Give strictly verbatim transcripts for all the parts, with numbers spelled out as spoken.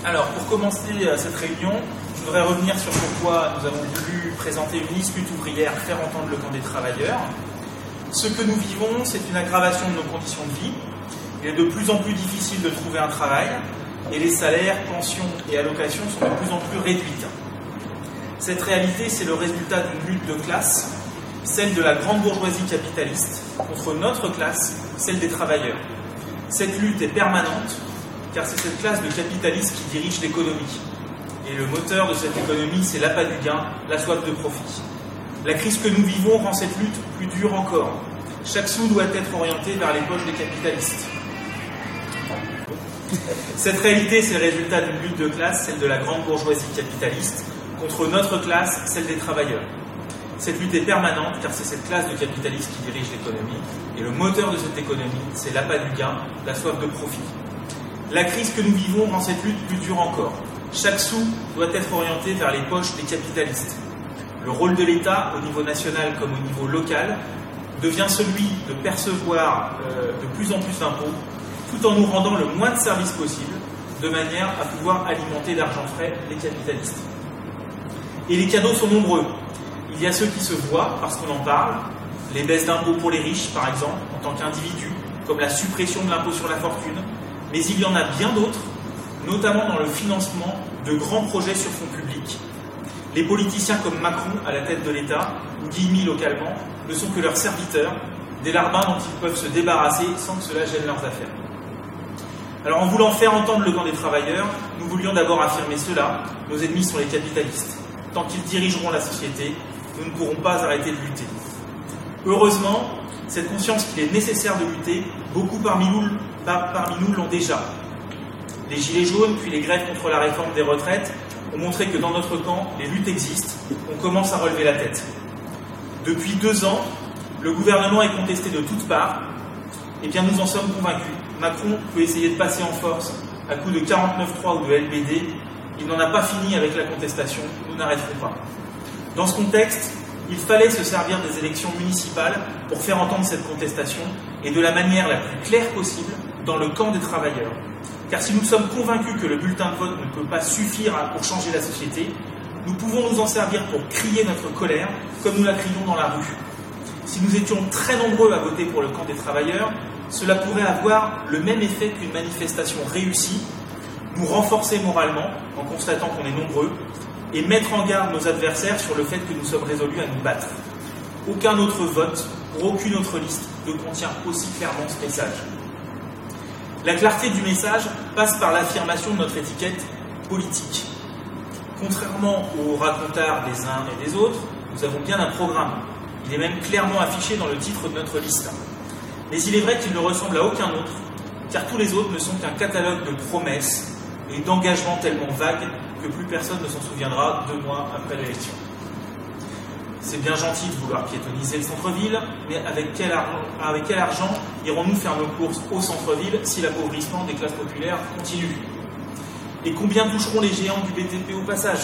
Alors, pour commencer cette réunion, je voudrais revenir sur pourquoi nous avons voulu présenter une liste lutte ouvrière, faire entendre le camp des travailleurs. Ce que nous vivons, c'est une aggravation de nos conditions de vie. Il est de plus en plus difficile de trouver un travail et les salaires, pensions et allocations sont de plus en plus réduites. Cette réalité, c'est le résultat d'une lutte de classe, celle de la grande bourgeoisie capitaliste, contre notre classe, celle des travailleurs. Cette lutte est permanente, car c'est cette classe de capitalistes qui dirige l'économie. Et le moteur de cette économie, c'est l'appât du gain, la soif de profit. La crise que nous vivons rend cette lutte plus dure encore. Chaque sou doit être orienté vers les poches des capitalistes. Cette réalité, c'est le résultat d'une lutte de classe, celle de la grande bourgeoisie capitaliste, contre notre classe, celle des travailleurs. Cette lutte est permanente, car c'est cette classe de capitalistes qui dirige l'économie, et le moteur de cette économie, c'est l'appât du gain, la soif de profit. La crise que nous vivons rend cette lutte plus dure encore. Chaque sou doit être orienté vers les poches des capitalistes. Le rôle de l'État, au niveau national comme au niveau local, devient celui de percevoir euh, de plus en plus d'impôts, tout en nous rendant le moins de services possible, de manière à pouvoir alimenter d'argent frais les capitalistes. Et les cadeaux sont nombreux. Il y a ceux qui se voient parce qu'on en parle, les baisses d'impôts pour les riches, par exemple, en tant qu'individus, comme la suppression de l'impôt sur la fortune, mais il y en a bien d'autres, notamment dans le financement de grands projets sur fonds publics. Les politiciens comme Macron, à la tête de l'État, ou Guilmy localement, ne sont que leurs serviteurs, des larbins dont ils peuvent se débarrasser sans que cela gêne leurs affaires. Alors en voulant faire entendre le camp des travailleurs, nous voulions d'abord affirmer cela, nos ennemis sont les capitalistes. Tant qu'ils dirigeront la société, nous ne pourrons pas arrêter de lutter. Heureusement, cette conscience qu'il est nécessaire de lutter, beaucoup parmi nous, par, parmi nous l'ont déjà. Les gilets jaunes, puis les grèves contre la réforme des retraites, ont montré que dans notre camp, les luttes existent, on commence à relever la tête. Depuis deux ans, le gouvernement est contesté de toutes parts, et bien nous en sommes convaincus. Macron peut essayer de passer en force à coup de quarante-neuf trois ou de L B D, il n'en a pas fini avec la contestation, nous n'arrêterons pas. Dans ce contexte, il fallait se servir des élections municipales pour faire entendre cette contestation, et de la manière la plus claire possible, dans le camp des travailleurs. Car si nous sommes convaincus que le bulletin de vote ne peut pas suffire pour changer la société, nous pouvons nous en servir pour crier notre colère, comme nous la crions dans la rue. Si nous étions très nombreux à voter pour le camp des travailleurs, cela pourrait avoir le même effet qu'une manifestation réussie, nous renforcer moralement en constatant qu'on est nombreux, et mettre en garde nos adversaires sur le fait que nous sommes résolus à nous battre. Aucun autre vote, pour aucune autre liste, ne contient aussi clairement ce message. La clarté du message passe par l'affirmation de notre étiquette politique. Contrairement aux racontars des uns et des autres, nous avons bien un programme. Il est même clairement affiché dans le titre de notre liste. Mais il est vrai qu'il ne ressemble à aucun autre, car tous les autres ne sont qu'un catalogue de promesses et d'engagements tellement vagues que plus personne ne s'en souviendra deux mois après l'élection. C'est bien gentil de vouloir piétoniser le centre-ville, mais avec quel, ar- avec quel argent irons-nous faire nos courses au centre-ville si l'appauvrissement des classes populaires continue? Et combien toucheront les géants du B T P au passage?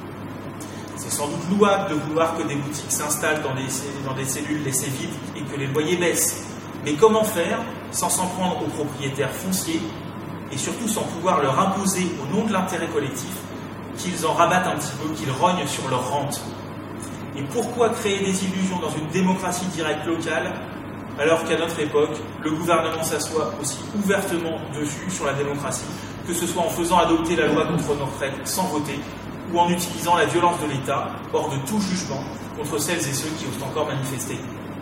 C'est sans doute louable de vouloir que des boutiques s'installent dans des, dans des cellules laissées vides et que les loyers baissent. Mais comment faire sans s'en prendre aux propriétaires fonciers et surtout sans pouvoir leur imposer au nom de l'intérêt collectif qu'ils en rabattent un petit peu, qu'ils rognent sur leur rente? Et pourquoi créer des illusions dans une démocratie directe locale alors qu'à notre époque, le gouvernement s'assoit aussi ouvertement dessus sur la démocratie, que ce soit en faisant adopter la loi contre nos retraites sans voter ou en utilisant la violence de l'État hors de tout jugement contre celles et ceux qui osent encore manifester?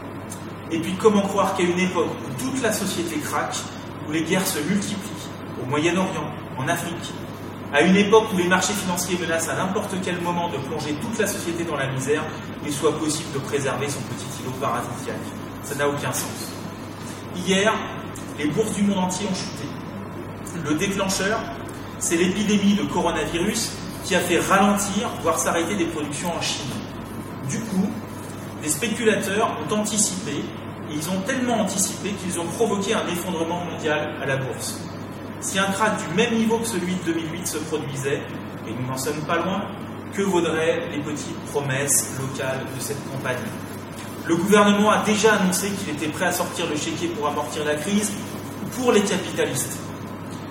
Et puis comment croire qu'à une époque où toute la société craque, où les guerres se multiplient, au Moyen-Orient, en Afrique, à une époque où les marchés financiers menacent à n'importe quel moment de plonger toute la société dans la misère, il soit possible de préserver son petit îlot paradisiaque? Ça n'a aucun sens. Hier, les bourses du monde entier ont chuté. Le déclencheur, c'est l'épidémie de coronavirus qui a fait ralentir, voire s'arrêter des productions en Chine. Du coup, les spéculateurs ont anticipé, et ils ont tellement anticipé qu'ils ont provoqué un effondrement mondial à la bourse. Si un krach du même niveau que celui de deux mille huit se produisait, et nous n'en sommes pas loin, que vaudraient les petites promesses locales de cette campagne? Le gouvernement a déjà annoncé qu'il était prêt à sortir le chéquier pour amortir la crise pour les capitalistes.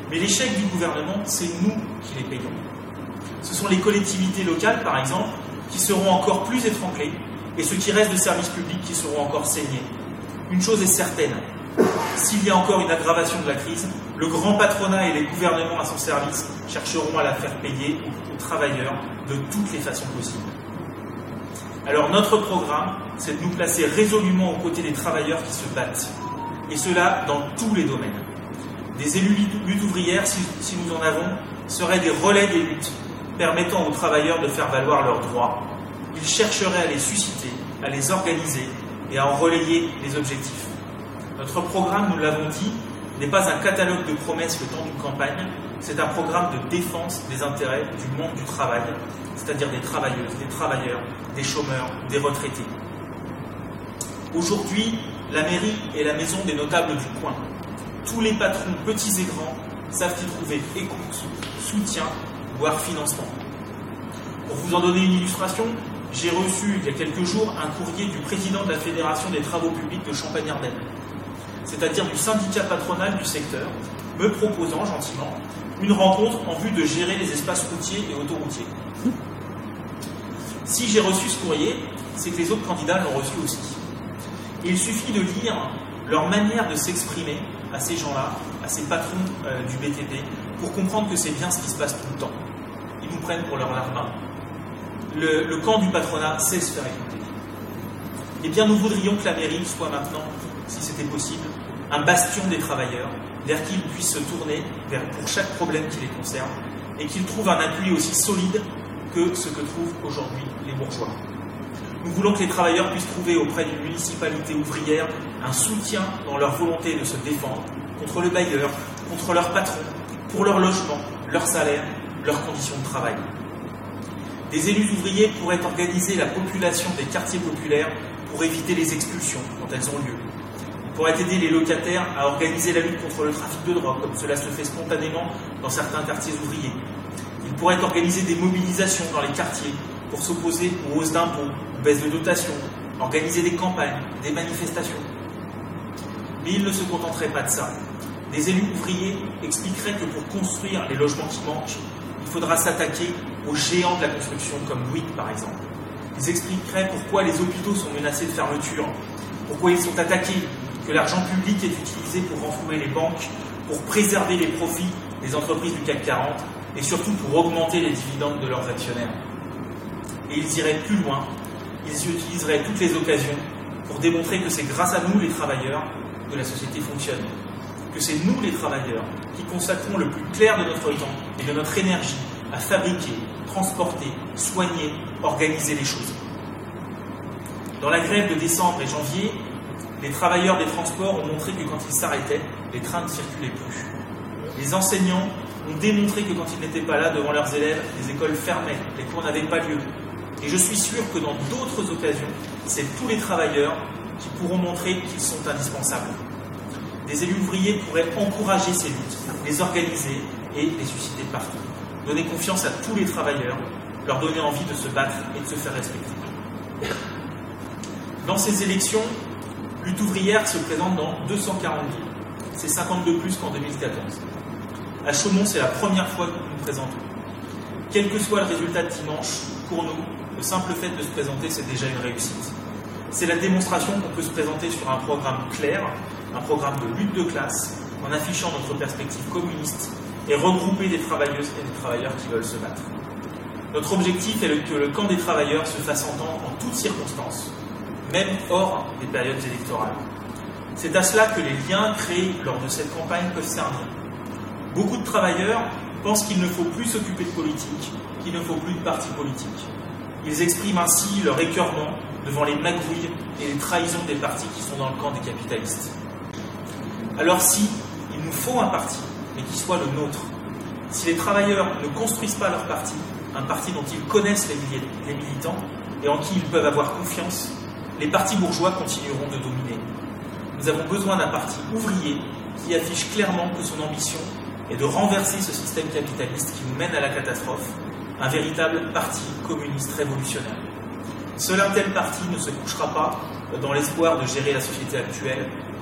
Mais l'échec du gouvernement, c'est nous qui les payons. Ce sont les collectivités locales, par exemple, qui seront encore plus étranglées, et ceux qui restent de services publics qui seront encore saignés. Une chose est certaine, s'il y a encore une aggravation de la crise, le grand patronat et les gouvernements à son service chercheront à la faire payer aux, aux travailleurs de toutes les façons possibles. Alors notre programme, c'est de nous placer résolument aux côtés des travailleurs qui se battent, et cela dans tous les domaines. Des élus luttes ouvrières, si, si nous en avons, seraient des relais des luttes, permettant aux travailleurs de faire valoir leurs droits. Ils chercheraient à les susciter, à les organiser et à en relayer les objectifs. Notre programme, nous l'avons dit, n'est pas un catalogue de promesses le temps d'une campagne, c'est un programme de défense des intérêts du monde du travail, c'est-à-dire des travailleuses, des travailleurs, des chômeurs, des retraités. Aujourd'hui, la mairie est la maison des notables du coin. Tous les patrons, petits et grands, savent y trouver écoute, soutien, voire financement. Pour vous en donner une illustration, j'ai reçu il y a quelques jours un courrier du président de la Fédération des travaux publics de Champagne-Ardenne, c'est-à-dire du syndicat patronal du secteur, me proposant gentiment une rencontre en vue de gérer les espaces routiers et autoroutiers. Si j'ai reçu ce courrier, c'est que les autres candidats l'ont reçu aussi. Et il suffit de lire leur manière de s'exprimer à ces gens-là, à ces patrons euh, du B T P, pour comprendre que c'est bien ce qui se passe tout le temps. Ils nous prennent pour leur larbin. Le, le camp du patronat sait se faire écouter. Eh bien, nous voudrions que la mairie soit maintenant, si c'était possible, un bastion des travailleurs, vers qui ils puissent se tourner vers, pour chaque problème qui les concerne, et qu'ils trouvent un appui aussi solide que ce que trouvent aujourd'hui les bourgeois. Nous voulons que les travailleurs puissent trouver auprès d'une municipalité ouvrière un soutien dans leur volonté de se défendre contre le bailleur, contre leur patron, pour leur logement, leur salaire, leurs conditions de travail. Des élus ouvriers pourraient organiser la population des quartiers populaires pour éviter les expulsions quand elles ont lieu. Ils pourraient aider les locataires à organiser la lutte contre le trafic de drogue, comme cela se fait spontanément dans certains quartiers ouvriers. Ils pourraient organiser des mobilisations dans les quartiers pour s'opposer aux hausses d'impôts, aux baisses de dotations, organiser des campagnes, des manifestations. Mais ils ne se contenteraient pas de ça. Des élus ouvriers expliqueraient que pour construire les logements qui manquent, il faudra s'attaquer aux géants de la construction, comme Bouygues par exemple. Ils expliqueraient pourquoi les hôpitaux sont menacés de fermeture, pourquoi ils sont attaqués, que l'argent public est utilisé pour renflouer les banques, pour préserver les profits des entreprises du C A C quarante et surtout pour augmenter les dividendes de leurs actionnaires. Et ils iraient plus loin, ils utiliseraient toutes les occasions pour démontrer que c'est grâce à nous, les travailleurs, que la société fonctionne, que c'est nous, les travailleurs, qui consacrons le plus clair de notre temps et de notre énergie à fabriquer, transporter, soigner, organiser les choses. Dans la grève de décembre et janvier, les travailleurs des transports ont montré que quand ils s'arrêtaient, les trains ne circulaient plus. Les enseignants ont démontré que quand ils n'étaient pas là devant leurs élèves, les écoles fermaient, les cours n'avaient pas lieu. Et je suis sûr que dans d'autres occasions, c'est tous les travailleurs qui pourront montrer qu'ils sont indispensables. Des élus ouvriers pourraient encourager ces luttes, les organiser et les susciter partout. Donner confiance à tous les travailleurs, leur donner envie de se battre et de se faire respecter. Dans ces élections, Lutte ouvrière se présente dans deux cent quarante villes. C'est cinquante de plus qu'en deux mille quatorze. À Chaumont, c'est la première fois que nous nous présentons. Quel que soit le résultat de dimanche, pour nous, le simple fait de se présenter, c'est déjà une réussite. C'est la démonstration qu'on peut se présenter sur un programme clair, un programme de lutte de classe, en affichant notre perspective communiste et regrouper des travailleuses et des travailleurs qui veulent se battre. Notre objectif est que le camp des travailleurs se fasse entendre en toutes circonstances, même hors des périodes électorales. C'est à cela que les liens créés lors de cette campagne peuvent servir. Beaucoup de travailleurs pensent qu'il ne faut plus s'occuper de politique, qu'il ne faut plus de partis politiques. Ils expriment ainsi leur écœurement devant les magouilles et les trahisons des partis qui sont dans le camp des capitalistes. Alors si il nous faut un parti, mais qui soit le nôtre, si les travailleurs ne construisent pas leur parti, un parti dont ils connaissent les militants et en qui ils peuvent avoir confiance, les partis bourgeois continueront de dominer. Nous avons besoin d'un parti ouvrier qui affiche clairement que son ambition est de renverser ce système capitaliste qui nous mène à la catastrophe, un véritable parti communiste révolutionnaire. Seul un tel parti ne se couchera pas dans l'espoir de gérer la société actuelle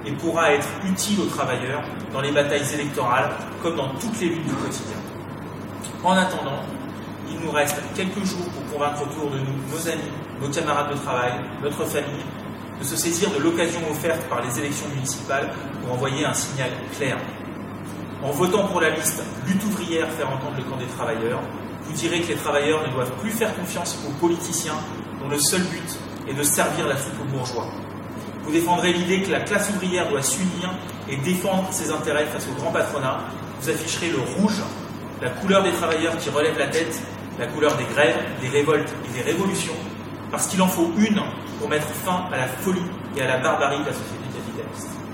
et pourra être utile aux travailleurs dans les batailles électorales comme dans toutes les luttes du quotidien. En attendant, il nous reste quelques jours pour convaincre autour de nous nos amis, nos camarades de travail, notre famille, de se saisir de l'occasion offerte par les élections municipales pour envoyer un signal clair. En votant pour la liste « Lutte ouvrière, faire entendre le camp des travailleurs », vous direz que les travailleurs ne doivent plus faire confiance aux politiciens dont le seul but est de servir la soupe aux bourgeois. Vous défendrez l'idée que la classe ouvrière doit s'unir et défendre ses intérêts face au grand patronat. Vous afficherez le rouge, la couleur des travailleurs qui relèvent la tête, la couleur des grèves, des révoltes et des révolutions, parce qu'il en faut une pour mettre fin à la folie et à la barbarie de la société capitaliste.